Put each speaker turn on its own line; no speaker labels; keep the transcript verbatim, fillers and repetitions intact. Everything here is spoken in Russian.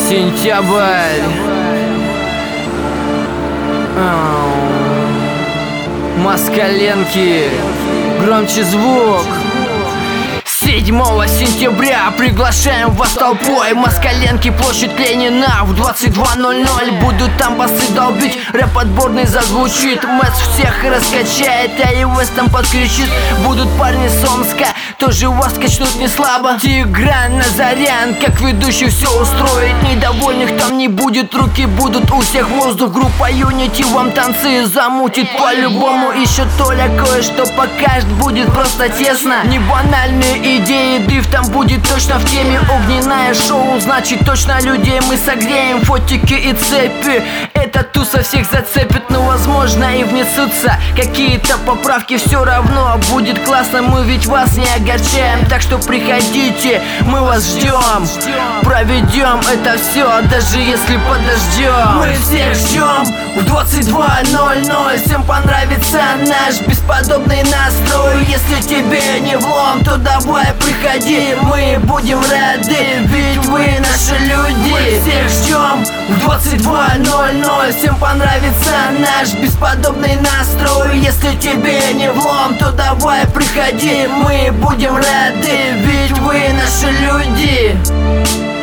Сентябрь. Москаленки. Громче звук. Седьмого сентября приглашаем вас толпой. Москаленки, площадь Ленина. В двадцать два ноль ноль будут там басы долбить. Рэп отборный зазвучит, Мэс всех раскачает, а и Вестом подключит. Будут парни с Омска, тоже вас качнут не слабо. Тигран, Назарян, как ведущий все устроит. Недовольных там не будет, руки будут у всех воздух. Группа Юнити вам танцы замутит по-любому. Еще Толя кое-что покажет, будет просто тесно. Не банальные идеи, дрифт там будет точно в теме. Огненное шоу, значит точно людей мы согреем. Фотики и цепи, эта туса всех зацепит. Но возможно и внесутся какие-то поправки. Все равно будет классно, мы ведь вас не огорчаем. Так что приходите, мы вас ждем. Проведем это все, даже если подождем. Мы всех ждем в двадцать два ноль ноль. Всем понравится наш бесподобный настрой. Если тебе не влом, то давай приходи, мы будем рады, ведь вы наши люди. Мы всех ждем в двадцать два ноль ноль. Всем понравится наш бесподобный настрой. Если тебе не влом, то давай приходи, мы будем рады, ведь вы наши люди.